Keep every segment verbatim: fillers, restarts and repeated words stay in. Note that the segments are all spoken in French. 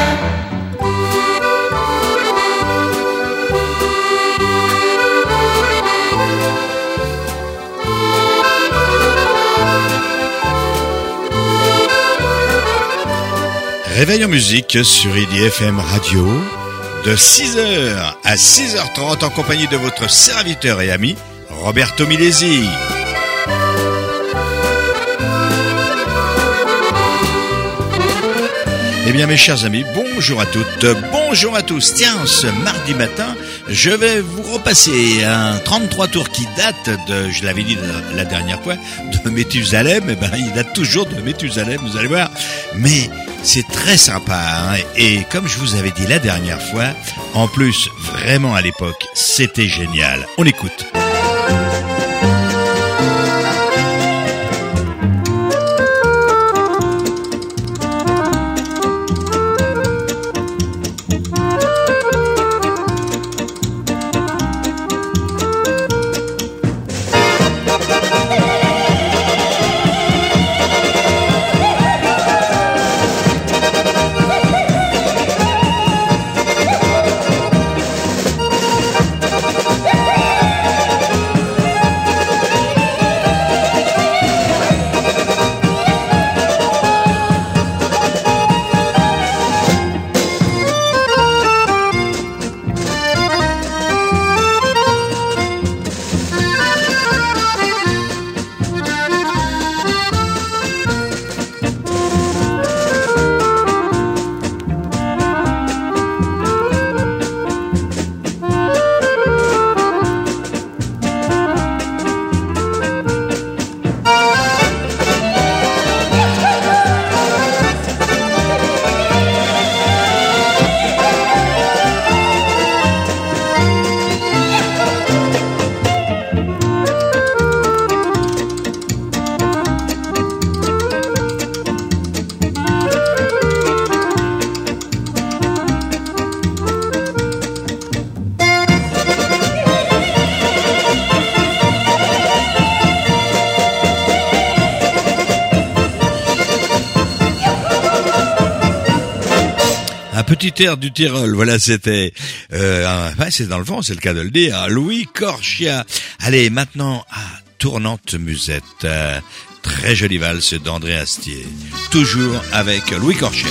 Réveil en musique sur I D F M Radio, de six heures à six heures trente en compagnie de votre serviteur et ami, Roberto Milesi. Eh bien mes chers amis, bonjour à toutes, bonjour à tous. Tiens, ce mardi matin, je vais vous repasser un trente-trois tours qui date de, je l'avais dit la dernière fois, de Méthusalem. Eh ben, il date toujours de Méthusalem, vous allez voir. Mais c'est très sympa, hein, et comme je vous avais dit la dernière fois, en plus, vraiment à l'époque, c'était génial. On écoute. Petit air du Tyrol, voilà, c'était, euh, ouais, c'est dans le fond, c'est le cas de le dire, Louis Corchia. Allez, maintenant, à Tournante Musette, euh, très jolie valse d'André Astier, toujours avec Louis Corchia.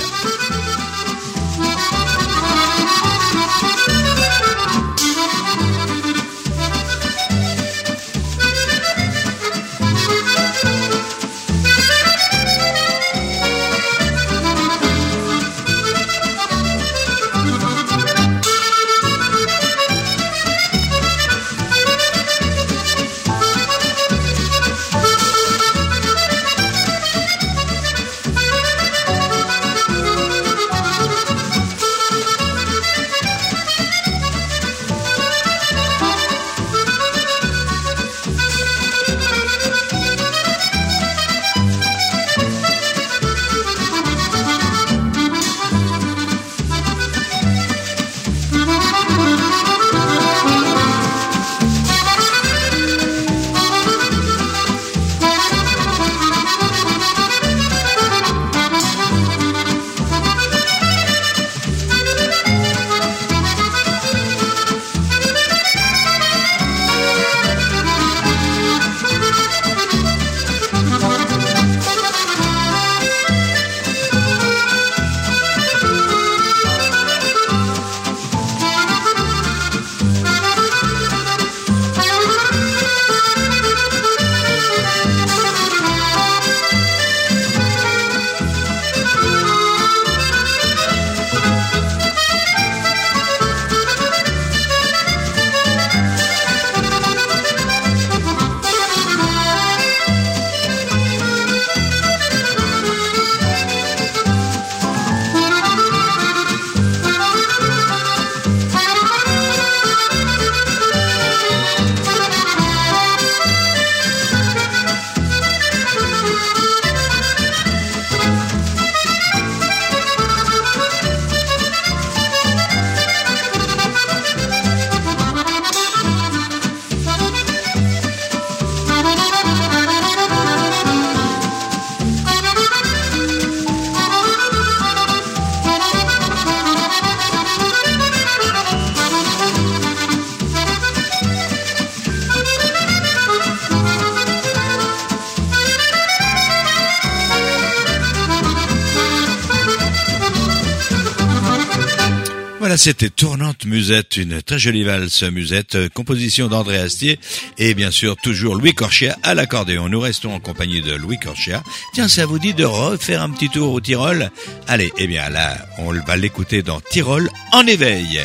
voilà, c'était Tournante Musette, une très jolie valse musette, composition d'André Astier et bien sûr toujours Louis Corchia à l'accordéon. Nous restons en compagnie de Louis Corchia. Tiens, ça vous dit de refaire un petit tour au Tyrol? Allez, eh bien là, on va l'écouter dans Tyrol en éveil.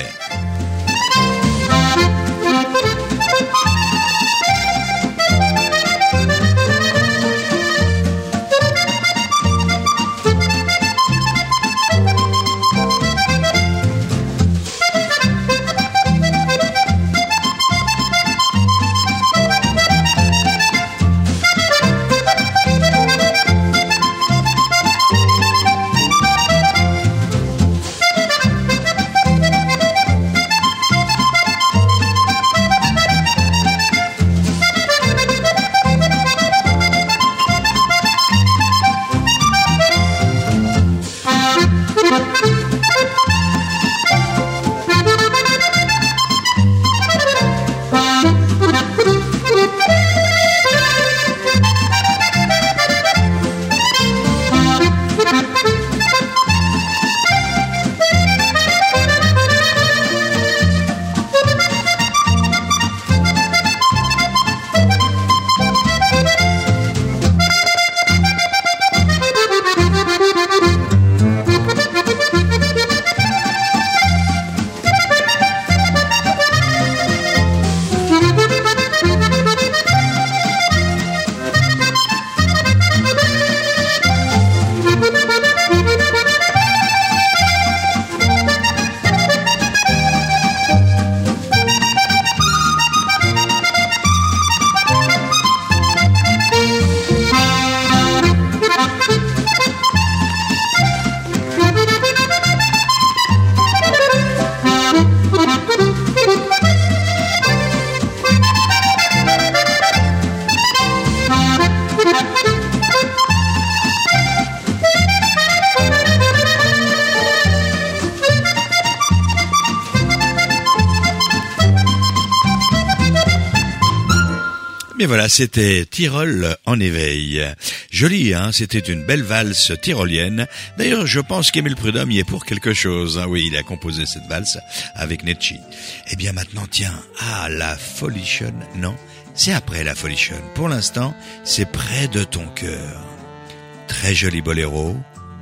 Mais voilà, c'était Tyrol en éveil. Joli, hein, c'était une belle valse tyrolienne. D'ailleurs, je pense qu'Émile Prudhomme y est pour quelque chose. Hein. Oui, il a composé cette valse avec Necci. Eh bien maintenant, tiens, ah, la Folichon, non, c'est après la Folichon. Pour l'instant, c'est près de ton cœur. Très joli boléro.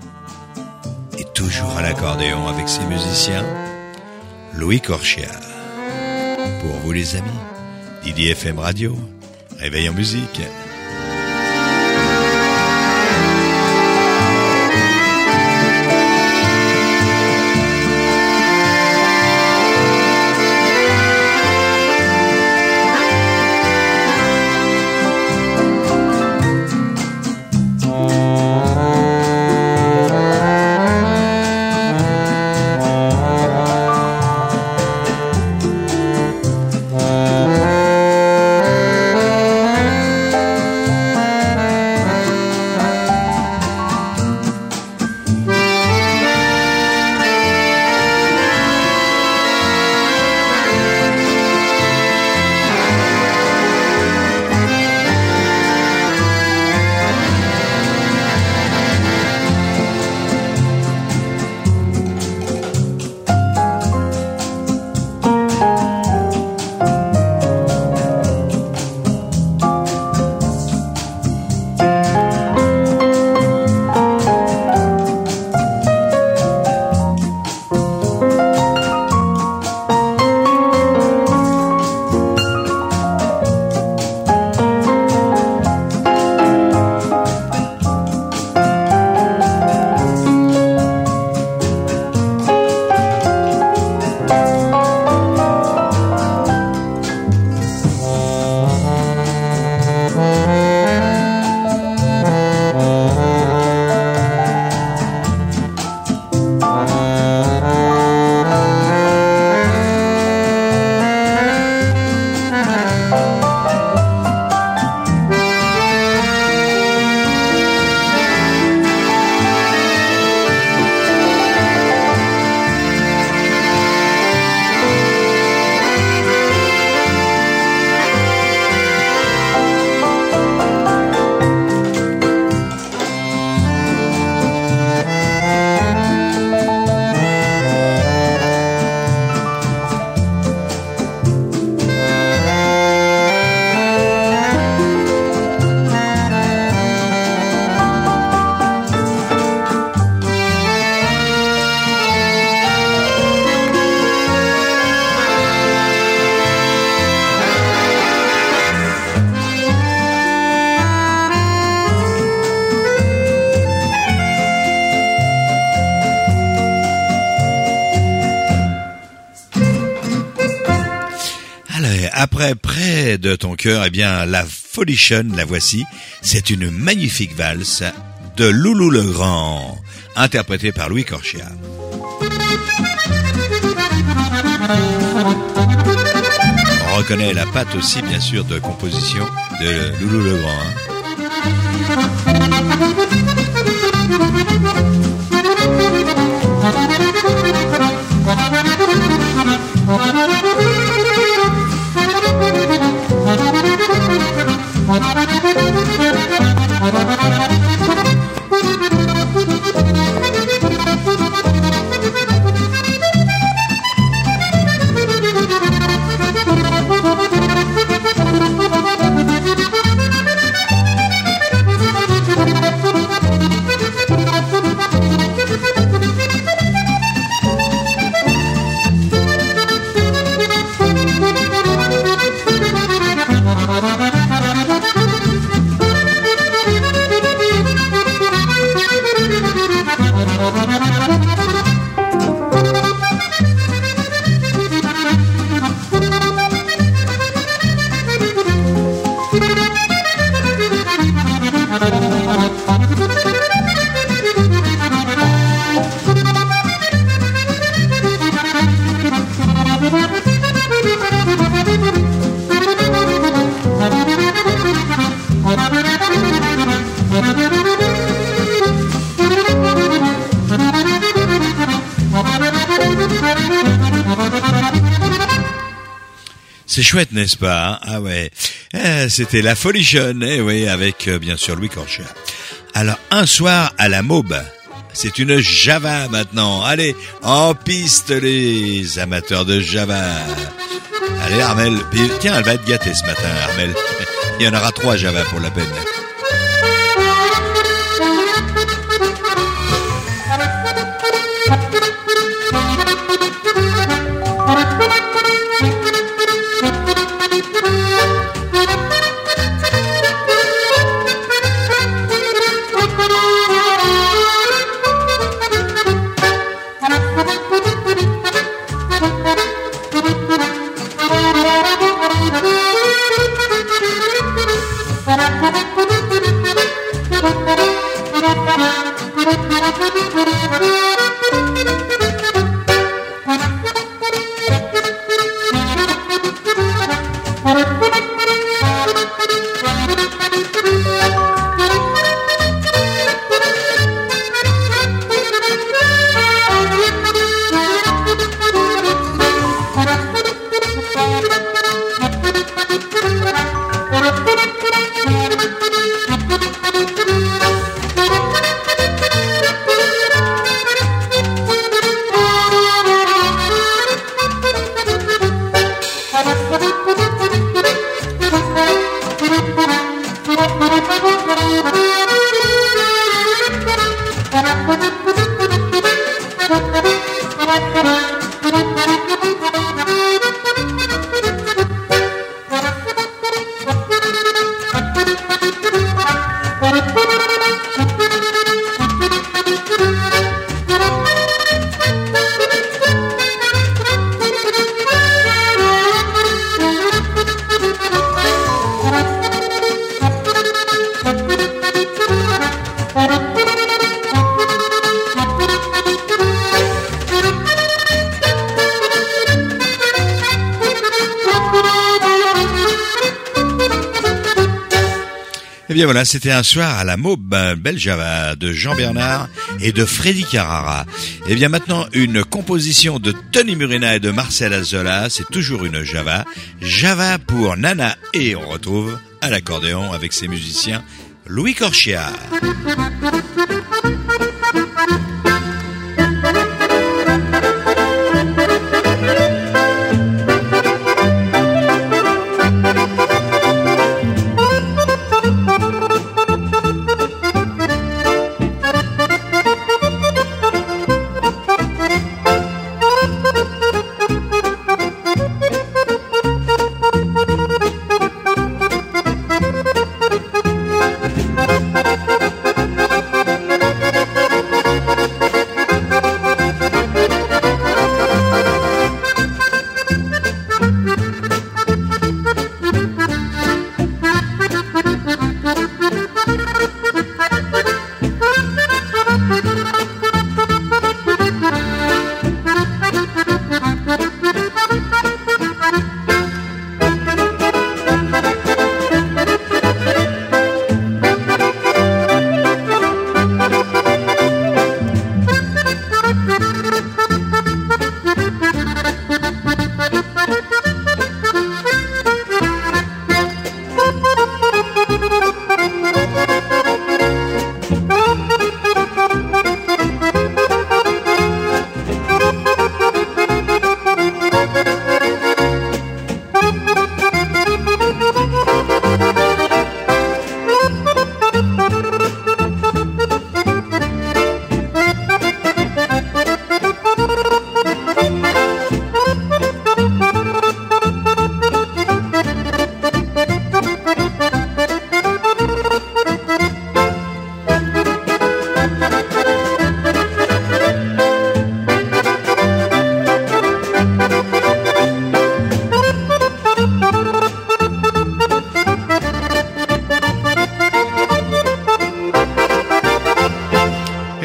Et toujours à l'accordéon avec ses musiciens. Louis Corchia. Pour vous les amis, Didier F M Radio. Réveil en musique. après Près de ton cœur, eh bien, la Folichonne, la voici. C'est une magnifique valse de Loulou le Grand, interprétée par Louis Korchia. On reconnaît la patte aussi, bien sûr, de composition de Loulou le Grand. Hein. C'est chouette, n'est-ce pas, hein? Ah ouais, eh, c'était la Folichonne, eh oui, avec euh, bien sûr Louis Korchia. Alors, un soir à la Maube, c'est une Java maintenant. Allez, en piste les amateurs de Java. Allez Armel, puis, tiens, elle va être gâtée ce matin, Armel. Il y en aura trois Java pour la peine. Eh bien voilà, c'était un soir à la Maube, belle Java de Jean Bernard et de Freddy Carrara. Eh bien maintenant, une composition de Tony Murena et de Marcel Azola, c'est toujours une Java. Java pour Nana, et on retrouve à l'accordéon avec ses musiciens Louis Korchia.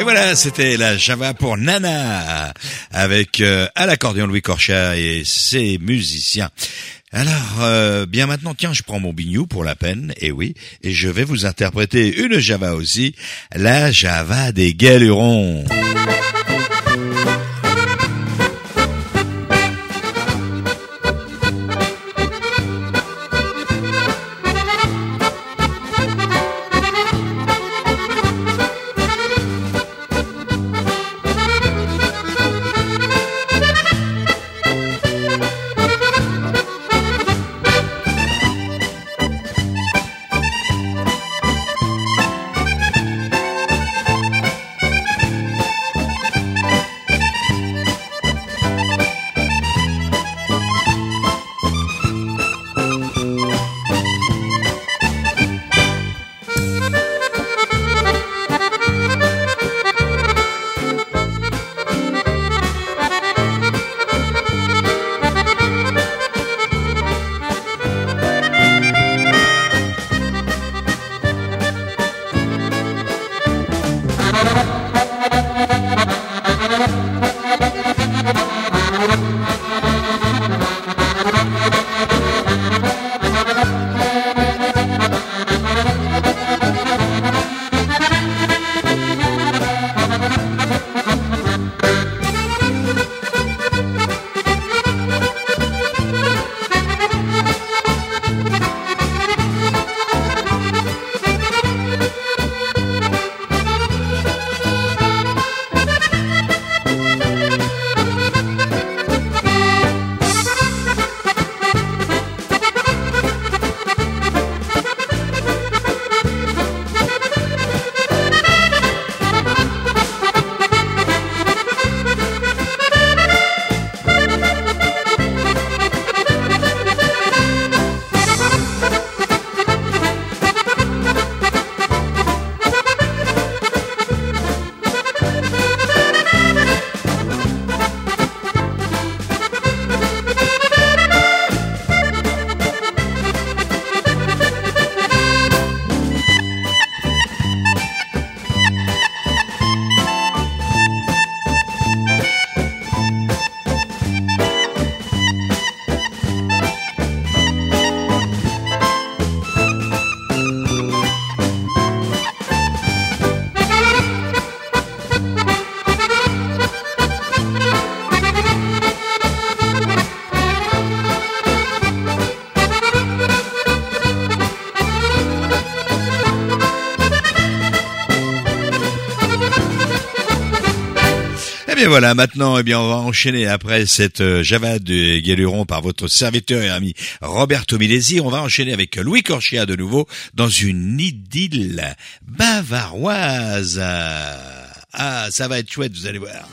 Et voilà, c'était la Java pour Nana, avec euh, à l'accordéon Louis Korchia et ses musiciens. Alors, euh, bien maintenant, tiens, je prends mon bignou pour la peine, et oui, et je vais vous interpréter une Java aussi, la Java des Galurons. Et voilà, maintenant, eh bien, on va enchaîner après cette euh, Java de Galuron par votre serviteur et ami Roberto Milesi. On va enchaîner avec Louis Korchia de nouveau dans une idylle bavaroise. Ah, ça va être chouette, vous allez voir.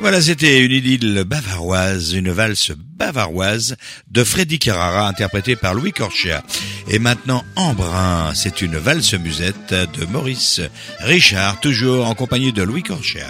Voilà, c'était une idylle bavaroise, une valse bavaroise de Freddy Carrara interprétée par Louis Corchia. Et maintenant, Embrun, c'est une valse musette de Maurice Richard, toujours en compagnie de Louis Corchia.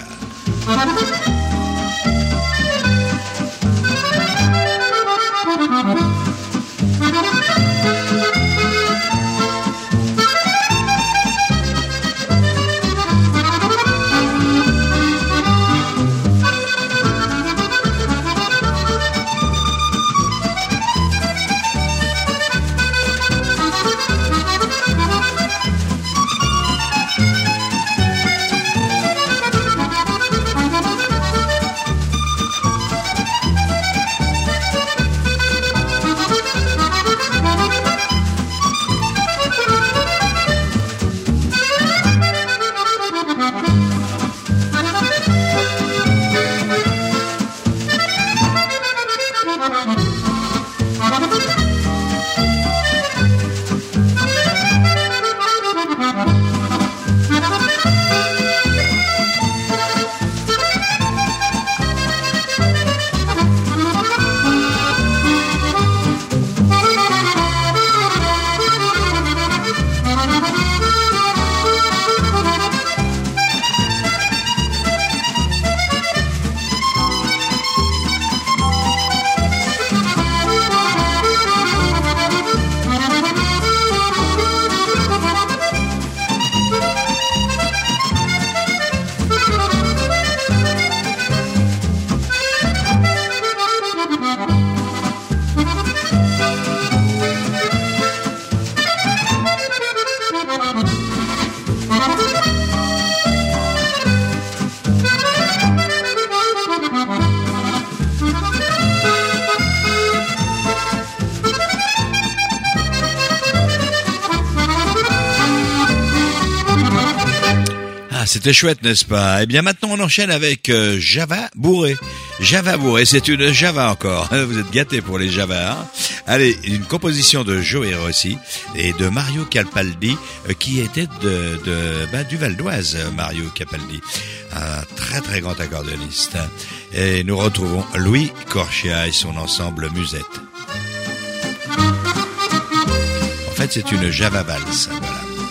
C'était chouette, n'est-ce pas? Eh bien, maintenant, on enchaîne avec euh, Java Bourré. Java Bourré, c'est une Java encore. Vous êtes gâtés pour les Java, hein? Allez, une composition de Joe Rossi et de Mario Capaldi, euh, qui était de, de bah, du Val d'Oise, Mario Capaldi. Un très très grand accordéoniste. Et nous retrouvons Louis Corchia et son ensemble musette. En fait, c'est une Java valse, voilà.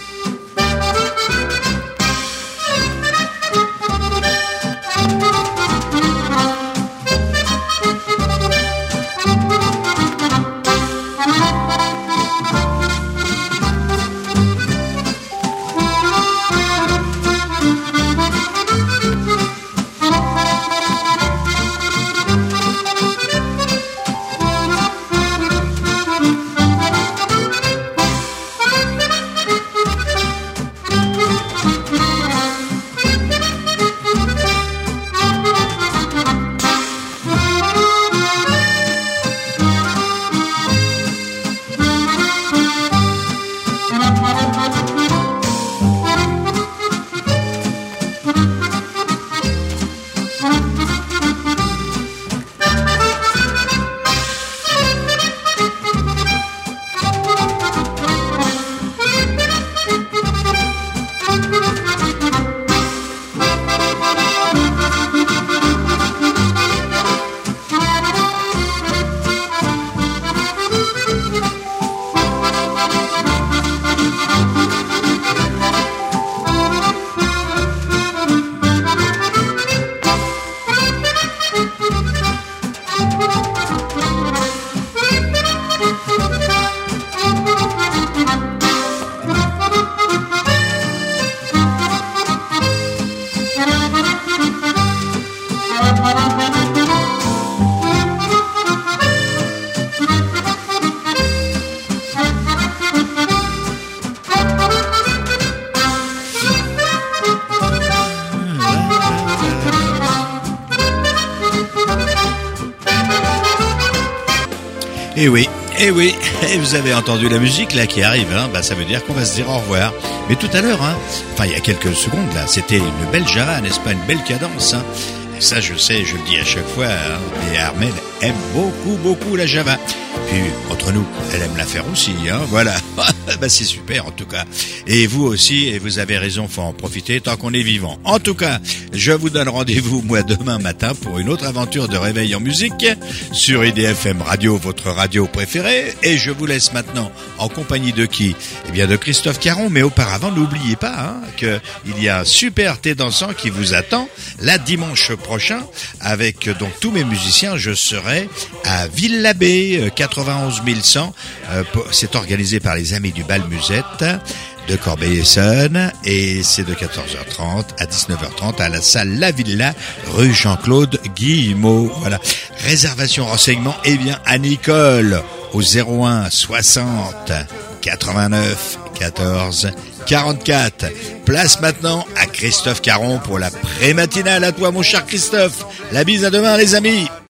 Et oui, et oui, et vous avez entendu la musique là qui arrive, hein, bah ça veut dire qu'on va se dire au revoir. Mais tout à l'heure, hein, enfin il y a quelques secondes là, c'était une belle java, n'est-ce pas, une belle cadence, hein. Et ça je sais, je le dis à chaque fois, hein, et Armel aime beaucoup, beaucoup la Java. Puis, entre nous, elle aime la faire aussi, hein, voilà. Bah, c'est super, en tout cas. Et vous aussi, et vous avez raison, faut en profiter tant qu'on est vivant. En tout cas, je vous donne rendez-vous, moi, demain matin pour une autre aventure de réveil en musique sur I D F M Radio, votre radio préférée. Et je vous laisse maintenant en compagnie de qui? Eh bien, de Christophe Caron. Mais auparavant, n'oubliez pas, hein, que il y a un super thé dansant qui vous attend là dimanche prochain avec donc tous mes musiciens. Je serai à Ville-l'Abbé, quatre-vingt-onze mille cent. Euh, c'est organisé par les Amis du Bal Musette de Corbeil-Essonnes et c'est de quatorze heures trente à dix-neuf heures trente à la salle La Villa, rue Jean-Claude Guillemot. Voilà. Réservation, renseignement, eh bien, à Nicole au zéro un soixante quatre-vingt-neuf quatorze quarante-quatre. Place maintenant à Christophe Caron pour la pré-matinale. À toi, mon cher Christophe. La bise, à demain, les amis.